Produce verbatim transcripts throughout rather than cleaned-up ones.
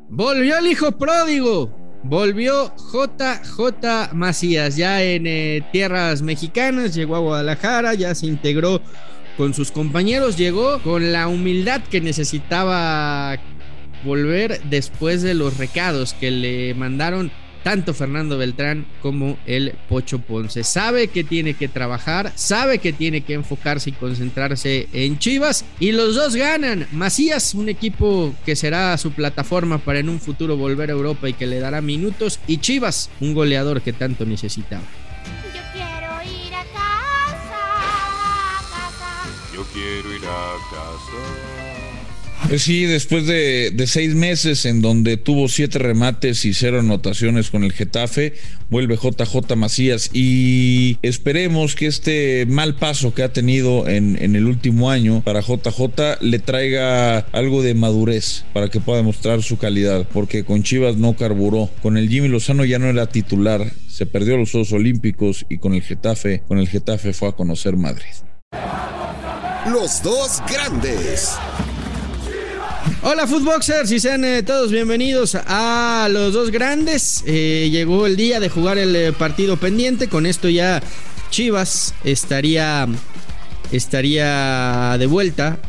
Volvió el hijo pródigo, volvió J J Macías, ya en eh, tierras mexicanas, llegó a Guadalajara, ya se integró con sus compañeros, llegó con la humildad que necesitaba volver después de los recados que le mandaron tanto Fernando Beltrán como el Pocho Ponce. Sabe que tiene que trabajar, sabe que tiene que enfocarse y concentrarse en Chivas, y los dos ganan. Macías, un equipo que será su plataforma para en un futuro volver a Europa y que le dará minutos, y Chivas, un goleador que tanto necesitaba. Yo quiero ir a casa, a casa. Yo quiero ir a casa. Pues sí, después de, de seis meses en donde tuvo siete remates y cero anotaciones con el Getafe, vuelve J J Macías, y esperemos que este mal paso que ha tenido en, en el último año para J J le traiga algo de madurez para que pueda demostrar su calidad, porque con Chivas no carburó, con el Jimmy Lozano ya no era titular, se perdió los Juegos Olímpicos, y con el Getafe, con el Getafe fue a conocer Madrid. Los dos grandes. Hola Footboxers, y sean eh, todos bienvenidos a Los Dos Grandes. Eh, llegó el día de jugar el eh, partido pendiente. Con esto ya Chivas estaría, estaría de vuelta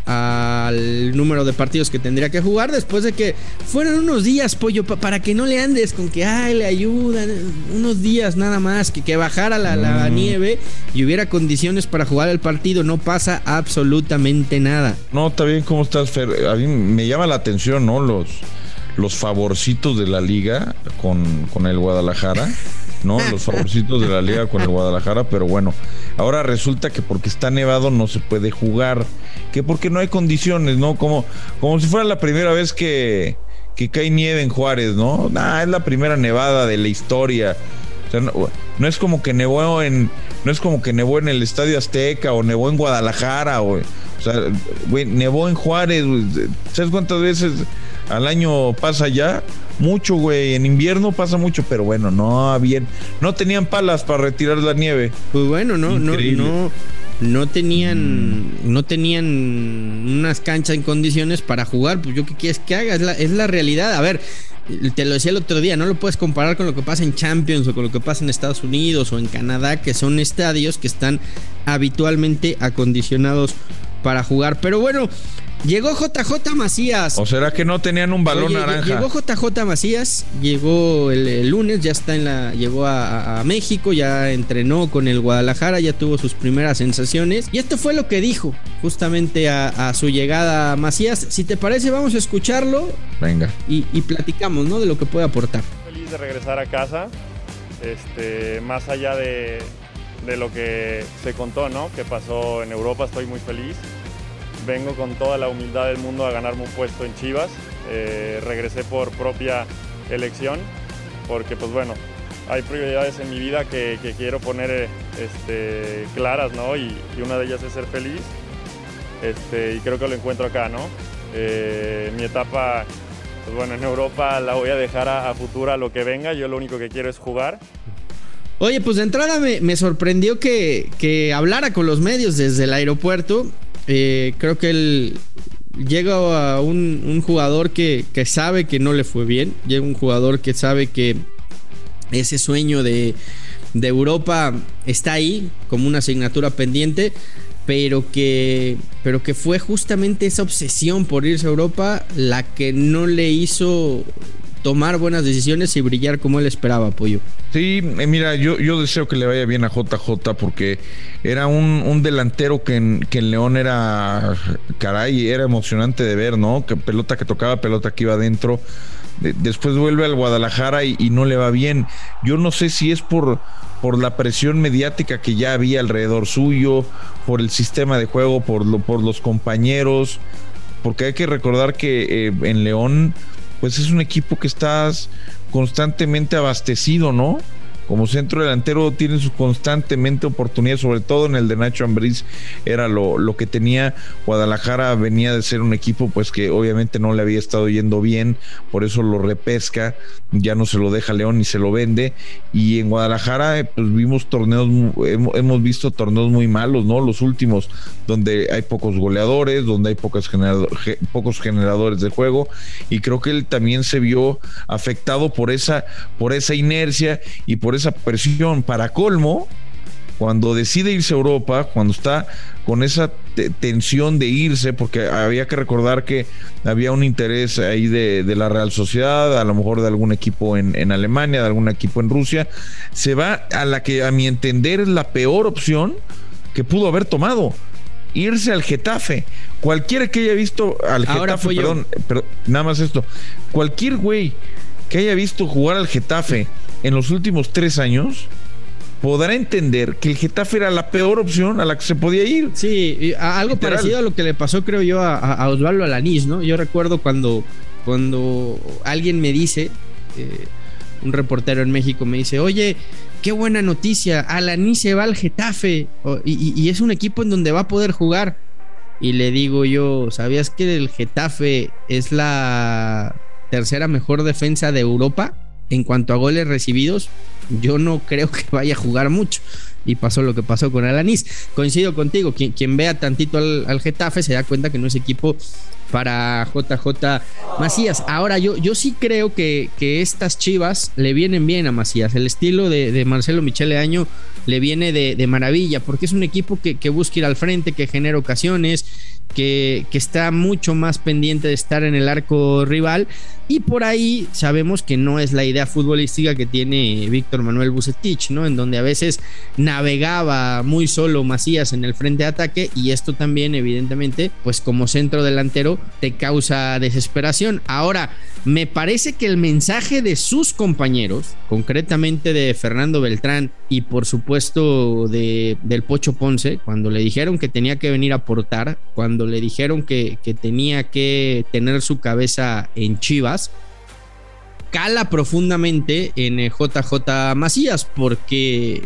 al número de partidos que tendría que jugar, después de que fueron unos días, pollo, pa- para que no le andes con que ay, le ayudan, unos días nada más, que, que bajara la, la mm. nieve y hubiera condiciones para jugar el partido. No pasa absolutamente nada. No, está bien. ¿Cómo estás, Fer? A mí me llama la atención, ¿no? Los, los favorcitos de la liga con, con el Guadalajara, ¿no? Los favorcitos de la liga con el Guadalajara, pero bueno, ahora resulta que porque está nevado no se puede jugar, que porque no hay condiciones, ¿no? Como, como si fuera la primera vez que, que cae nieve en Juárez, ¿no? Nah, es la primera nevada de la historia. O sea, no, no es como que nevó en, no es como que nevó en el Estadio Azteca o nevó en Guadalajara, o, o sea, güey, nevó en Juárez, güey. ¿Sabes cuántas veces al año pasa ya? Mucho, güey. En invierno pasa mucho, pero bueno, no bien, no tenían palas para retirar la nieve. Pues bueno, no, no, no, no tenían, mm. no tenían unas canchas en condiciones para jugar. Pues yo qué quieres que haga, es la, es la realidad. A ver, te lo decía el otro día, no lo puedes comparar con lo que pasa en Champions o con lo que pasa en Estados Unidos o en Canadá, que son estadios que están habitualmente acondicionados para jugar. Pero bueno, llegó J J Macías. ¿O será que no tenían un balón Oye, naranja? Llegó J J Macías, llegó el, el lunes, ya está en la, llegó a, a México, ya entrenó con el Guadalajara, ya tuvo sus primeras sensaciones. Y esto fue lo que dijo justamente a, a su llegada a Macías. Si te parece, vamos a escucharlo. Venga. Y, y platicamos, ¿no? De lo que puede aportar. Feliz de regresar a casa, este, más allá de, de lo que se contó, ¿no? Que pasó en Europa, estoy muy feliz. Vengo con toda la humildad del mundo a ganarme un puesto en Chivas. Eh, regresé por propia elección, porque pues bueno, hay prioridades en mi vida que, que quiero poner este, claras, ¿no? Y, y una de ellas es ser feliz, este, y creo que lo encuentro acá, ¿no? Eh, mi etapa, pues bueno, en Europa la voy a dejar a, a futuro, a lo que venga. Yo lo único que quiero es jugar. Oye, pues de entrada me, me sorprendió que, que hablara con los medios desde el aeropuerto. Eh, creo que él llega a un, un jugador que, que sabe que no le fue bien. Llega un jugador que sabe que ese sueño de, de Europa está ahí como una asignatura pendiente, pero que, pero que fue justamente esa obsesión por irse a Europa la que no le hizo tomar buenas decisiones y brillar como él esperaba, Pollo. Sí, mira, yo, yo deseo que le vaya bien a J J, porque era un, un delantero que en, que en León era, caray, era emocionante de ver, ¿no? Que pelota que tocaba, pelota que iba adentro. De, después vuelve al Guadalajara y, y no le va bien. Yo no sé si es por, por la presión mediática que ya había alrededor suyo, por el sistema de juego, por, lo, por los compañeros, porque hay que recordar que eh, en León pues es un equipo que estás constantemente abastecido, ¿no? como centro delantero tiene sus constantemente oportunidades, sobre todo en el de Nacho Ambriz, era lo, lo que tenía. Guadalajara venía de ser un equipo pues que obviamente no le había estado yendo bien, por eso lo repesca, ya no se lo deja León ni se lo vende, y en Guadalajara pues vimos torneos, hemos, hemos visto torneos muy malos, ¿no? Los últimos, donde hay pocos goleadores, donde hay pocos, generador, ge, pocos generadores de juego, y creo que él también se vio afectado por esa, por esa inercia y por esa presión. Para colmo, cuando decide irse a Europa, cuando está con esa te- tensión de irse, porque había que recordar que había un interés ahí de, de la Real Sociedad, a lo mejor de algún equipo en, en Alemania, de algún equipo en Rusia, se va a la que a mi entender es la peor opción que pudo haber tomado: irse al Getafe. Cualquiera que haya visto al Ahora Getafe, fue perdón, pero nada más esto, cualquier güey que haya visto jugar al Getafe en los últimos tres años podrá entender que el Getafe era la peor opción a la que se podía ir. Sí, a, algo Literal. Parecido a lo que le pasó, creo yo, a, a Osvaldo Alanís, ¿no? Yo recuerdo cuando, cuando alguien me dice, eh, un reportero en México me dice, oye, qué buena noticia, Alanís se va al Getafe, oh, y, y es un equipo en donde va a poder jugar. Y le digo yo, ¿sabías que el Getafe es la tercera mejor defensa de Europa en cuanto a goles recibidos? Yo no creo que vaya a jugar mucho. Y pasó lo que pasó con Alanís. Coincido contigo, quien, quien vea tantito al, al Getafe se da cuenta que no es equipo para J J Macías. Ahora, yo, yo sí creo que, que estas Chivas le vienen bien a Macías. El estilo de, de Marcelo Michele Año le viene de, de maravilla, porque es un equipo que, que busca ir al frente, que genera ocasiones, que, que está mucho más pendiente de estar en el arco rival, y por ahí sabemos que no es la idea futbolística que tiene Víctor Manuel Vucetich, ¿no? En donde a veces navegaba muy solo Macías en el frente de ataque, y esto también evidentemente pues como centro delantero te causa desesperación. Ahora, me parece que el mensaje de sus compañeros, concretamente de Fernando Beltrán y por supuesto de, del Pocho Ponce, cuando le dijeron que tenía que venir a aportar, cuando le dijeron que, que tenía que tener su cabeza en Chivas, cala profundamente en J J Macías, porque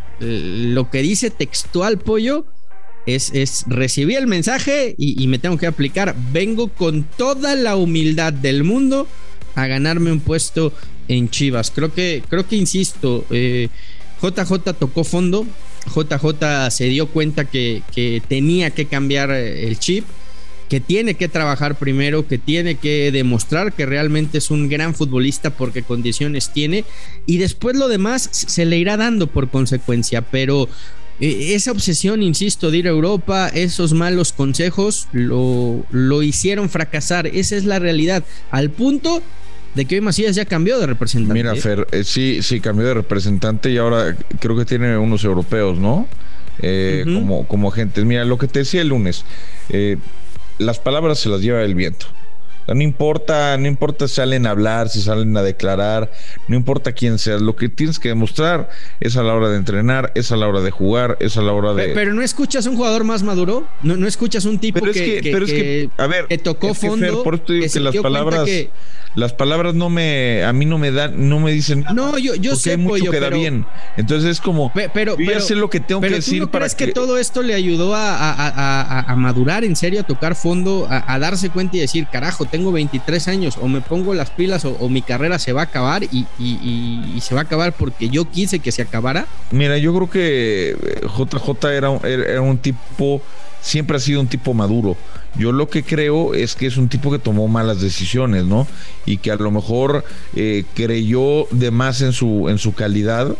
lo que dice textual Pollo es, es recibí el mensaje y, y me tengo que aplicar. Vengo con toda la humildad del mundo a ganarme un puesto en Chivas. Creo que, creo que insisto, eh, J J tocó fondo. J J se dio cuenta que, que tenía que cambiar el chip, que tiene que trabajar primero, que tiene que demostrar que realmente es un gran futbolista porque condiciones tiene, y después lo demás se le irá dando por consecuencia. Pero eh, esa obsesión, insisto, de ir a Europa, esos malos consejos lo, lo hicieron fracasar. Esa es la realidad, al punto de que hoy Macías ya cambió de representante. Mira, Fer, eh, sí, sí cambió de representante y ahora creo que tiene unos europeos, ¿no? Eh, uh-huh. como, como agentes. Mira, lo que te decía el lunes, eh, las palabras se las lleva el viento. O sea, no importa, no importa si salen a hablar, si salen a declarar, no importa quién seas, lo que tienes que demostrar es a la hora de entrenar, es a la hora de jugar, es a la hora de... Pero, pero ¿no escuchas un jugador más maduro? ¿No, no escuchas un tipo pero que, es que, que, pero es que, que, a ver, que tocó es que, fondo? Fer, por esto digo que, que las palabras... Que... Las palabras no me, a mí no me dan, no me dicen nada. No, yo, yo sé, hay mucho Pollo, que da pero, bien. Entonces es como, pero, pero, yo ya sé lo que tengo pero que ¿tú decir no para crees que... que todo esto le ayudó a, a, a, a, a madurar en serio, a tocar fondo, a, a darse cuenta y decir, carajo, tengo veintitrés años, o me pongo las pilas o, o mi carrera se va a acabar y, y, y, y se va a acabar porque yo quise que se acabara? Mira, yo creo que J J era, era un tipo, siempre ha sido un tipo maduro. Yo lo que creo es que es un tipo que tomó malas decisiones, ¿no? Y que a lo mejor eh, creyó de más en su, en su calidad,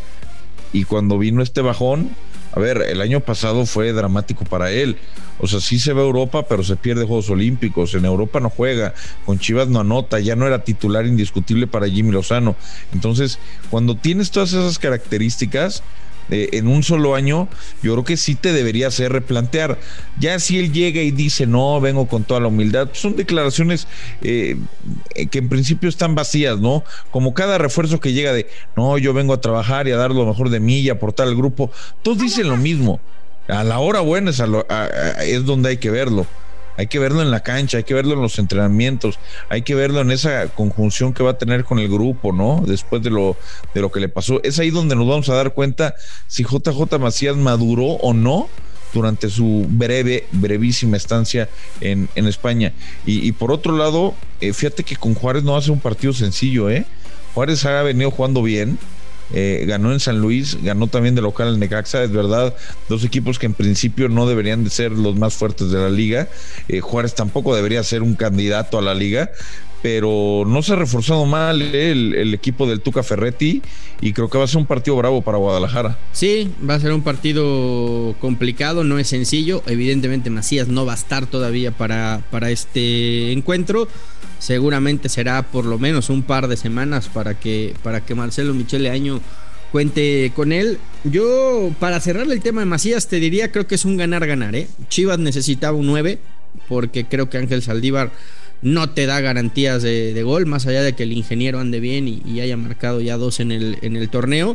y cuando vino este bajón, a ver, el año pasado fue dramático para él. O sea, sí se va a Europa, pero se pierde Juegos Olímpicos. En Europa no juega, con Chivas no anota, ya no era titular indiscutible para Jimmy Lozano. Entonces, cuando tienes todas esas características, Eh, en un solo año, yo creo que sí te debería hacer replantear. Ya si él llega y dice, no, vengo con toda la humildad, pues son declaraciones eh, que en principio están vacías, ¿no? Como cada refuerzo que llega de, no, yo vengo a trabajar y a dar lo mejor de mí y aportar al grupo. Todos dicen lo mismo. A la hora buena es, a lo, a, a, es donde hay que verlo. hay que verlo en la cancha, hay que verlo en los entrenamientos, hay que verlo en esa conjunción que va a tener con el grupo, ¿no? Después de lo, de lo que le pasó. Es ahí donde nos vamos a dar cuenta si J J Macías maduró o no durante su breve, brevísima estancia en, en España. Y, y por otro lado, eh, fíjate que con Juárez no hace un partido sencillo, ¿eh? Juárez ha venido jugando bien, eh, ganó en San Luis, ganó también de local el Necaxa, es verdad, dos equipos que en principio no deberían de ser los más fuertes de la liga. eh, Juárez tampoco debería ser un candidato a la liga, pero no se ha reforzado mal eh, el, el equipo del Tuca Ferretti, y creo que va a ser un partido bravo para Guadalajara. Sí, va a ser un partido complicado, no es sencillo. Evidentemente Macías no va a estar todavía para, para este encuentro. Seguramente será por lo menos un par de semanas para que, para que Marcelo Michele Año cuente con él. Yo, para cerrar el tema de Macías, te diría, creo que es un ganar-ganar, ¿eh? Chivas necesitaba un nueve, porque creo que Ángel Saldívar no te da garantías de, de gol, más allá de que el ingeniero ande bien y, y haya marcado ya dos en el, en el torneo.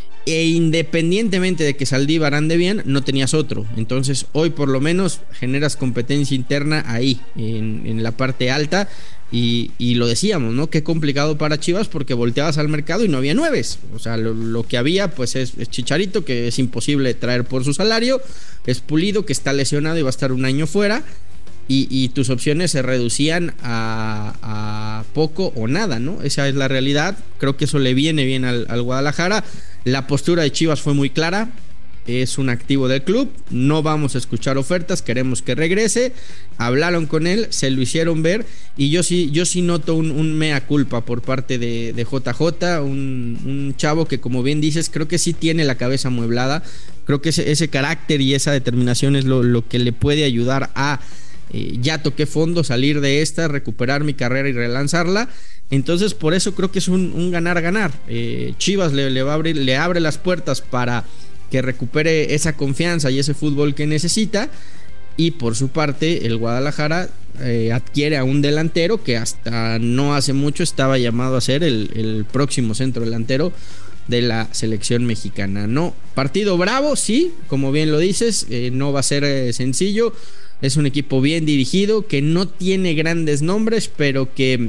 E independientemente de que Saldívar ande bien, no tenías otro. Entonces hoy por lo menos generas competencia interna ahí, en, en la parte alta. Y, y lo decíamos, ¿no? Qué complicado para Chivas, porque volteabas al mercado y no había nueves. O sea, lo, lo que había pues es, es Chicharito, que es imposible traer por su salario. Es Pulido, que está lesionado y va a estar un año fuera. Y, y tus opciones se reducían a, a poco o nada, ¿no? Esa es la realidad. Creo que eso le viene bien al, al Guadalajara. La postura de Chivas fue muy clara. Es un activo del club. No vamos a escuchar ofertas. Queremos que regrese. Hablaron con él, se lo hicieron ver. Y yo sí, yo sí noto un, un mea culpa por parte de, de J J. Un, un chavo que, como bien dices, creo que sí tiene la cabeza amueblada. Creo que ese, ese carácter y esa determinación es lo, lo que le puede ayudar a Eh, ya toqué fondo, salir de esta, recuperar mi carrera y relanzarla. Entonces por eso creo que es un, un ganar-ganar. eh, Chivas le, le va a abrir, le abre las puertas para que recupere esa confianza y ese fútbol que necesita. Y por su parte el Guadalajara eh, adquiere a un delantero que hasta no hace mucho estaba llamado a ser el, el próximo centro delantero de la selección mexicana. No, partido bravo, sí, como bien lo dices, eh, no va a ser eh, sencillo. Es un equipo bien dirigido, que no tiene grandes nombres, pero que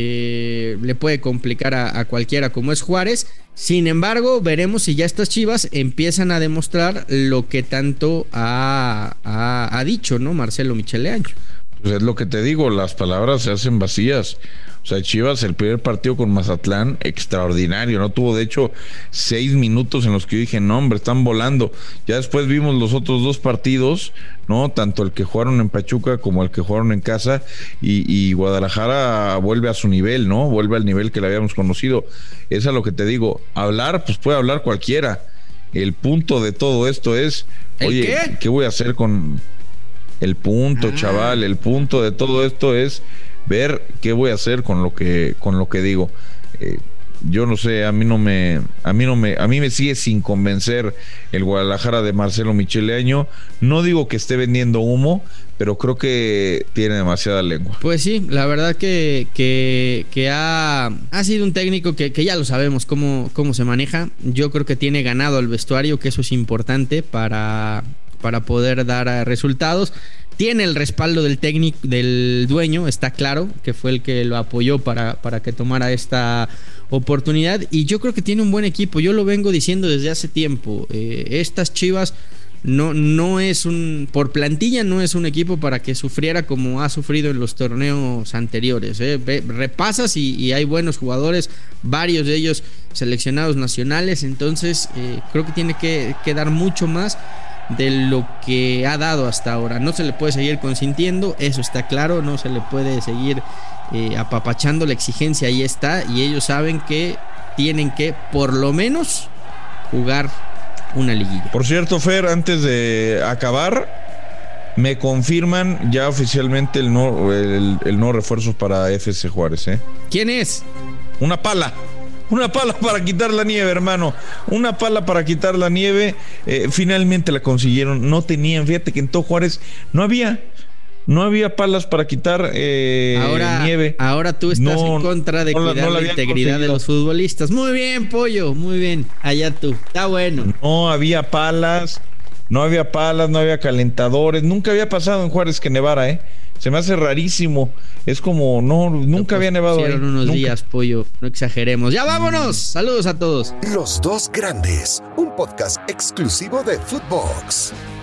eh, le puede complicar a, a cualquiera como es Juárez. Sin embargo, veremos si ya estas Chivas empiezan a demostrar lo que tanto ha, ha, ha dicho, ¿no? Marcelo Michele Año. Pues es lo que te digo, las palabras se hacen vacías. O sea, Chivas, el primer partido con Mazatlán, extraordinario, ¿no? Tuvo, de hecho, seis minutos en los que yo dije, no, hombre, están volando. Ya después vimos los otros dos partidos, ¿no? Tanto el que jugaron en Pachuca como el que jugaron en casa, y, y Guadalajara vuelve a su nivel, ¿no? Vuelve al nivel que le habíamos conocido. Es a lo que te digo, hablar, pues puede hablar cualquiera. El punto de todo esto es, oye, ¿qué? ¿qué voy a hacer con el punto, ah. chaval? El punto de todo esto es ver qué voy a hacer con lo que con lo que digo. Eh, yo no sé, a mí no me a mí no me a mí me sigue sin convencer el Guadalajara de Marcelo Michele Año. No digo que esté vendiendo humo, pero creo que tiene demasiada lengua. Pues sí, la verdad que que, que ha, ha sido un técnico que, que ya lo sabemos cómo, cómo se maneja. Yo creo que tiene ganado al vestuario, que eso es importante para para poder dar resultados. Tiene el respaldo del técnico, del dueño, está claro, que fue el que lo apoyó para, para que tomara esta oportunidad. Y yo creo que tiene un buen equipo. Yo lo vengo diciendo desde hace tiempo. Eh, estas Chivas no, no es un, por plantilla no es un equipo para que sufriera como ha sufrido en los torneos anteriores. Eh. Ve, repasas y, y hay buenos jugadores, varios de ellos seleccionados nacionales. Entonces eh, creo que tiene que, que dar mucho más de lo que ha dado hasta ahora. No se le puede seguir consintiendo, eso está claro. No se le puede seguir eh, apapachando. La exigencia ahí está, y ellos saben que tienen que por lo menos jugar una liguilla. Por cierto, Fer, antes de acabar, me confirman ya oficialmente el no, el, el no refuerzo para F C Juárez, ¿eh? ¿Quién es? Una pala. Una pala para quitar la nieve, hermano. Una pala para quitar la nieve. Eh, finalmente la consiguieron. No tenían, fíjate que en todo Juárez no había. No había palas para quitar eh, ahora, nieve. Ahora tú estás no, en contra de no, cuidar no la, la integridad conseguido. de los futbolistas. Muy bien, Pollo, muy bien. Allá tú. Está bueno. No había palas. no había palas, no había calentadores, nunca había pasado en Juárez que nevara, ¿eh? Se me hace rarísimo. Es como, no, nunca había nevado ahí. unos nunca. días, pollo. No exageremos. ¡Ya vámonos! Saludos a todos. Los Dos Grandes, un podcast exclusivo de Footbox.